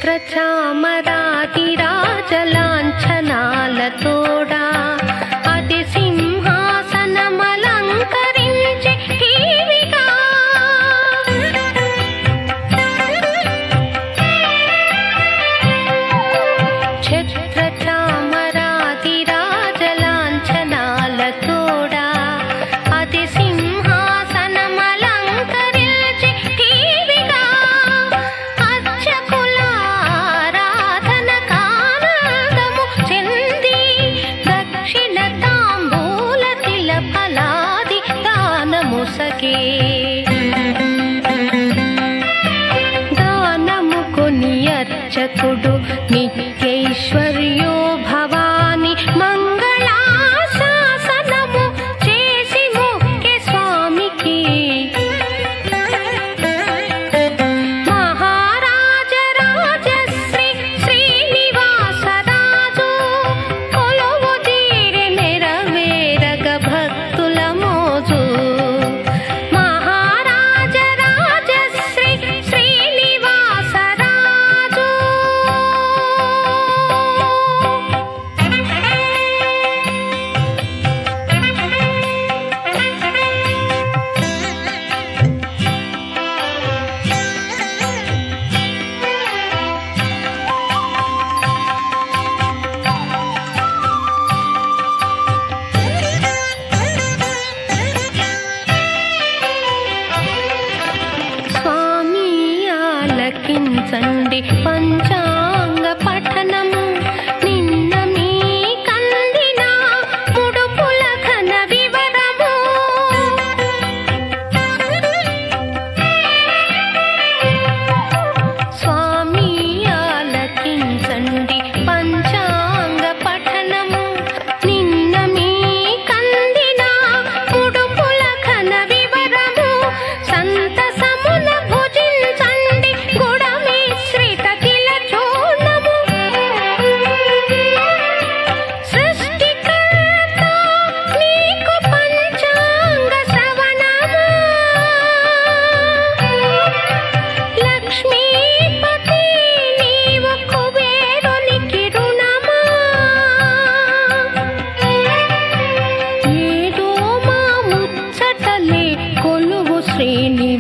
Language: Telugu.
ఛత్రచామరాతిరాజలాంఛనాలతోడా అతి సింహాసనమలంకరించే ఠీవిగా ఛత్రచామరాతిరాజలాంఛనాలతోడా అతి సింహాసనమలంకరించే ఠీవిగా అర్చకుల ఆరాధనకానందము చెంది దక్షిణ తాంబూల తిలఫలాది దానముసగే దానము కొని అర్చకుడు నిత్యైశ్వర్యో భవాని మంగళాశాసనము చేసి మొక్కే స్వామికి మహారాజరాజశ్రీ శ్రీనివాసరాజు కొలువు తీరె నెరవేరగ భక్తుల మోజు మహారాజరాజశ్రీ శ్రీనివాసరాజు స్వామి ఆలకించండి పంచాంగ పఠనము నిన్న మీ కందిన ముడుపుల ఘన వివరము స్వామి ఆలకించండి పంచాంగ పఠనము నిన్న మీ కందిన ముడుపుల ఘన వివరము సంతసమున భుజించండి గుడమిశ్రిత తిల చూర్ణము సృష్టికర్త నీకు పంచాంగ శ్రవణము లక్ష్మీపతి నీవు కుబేరునికి రుణమా ఏడో మా ముచ్చటలే కొలువు శ్రీని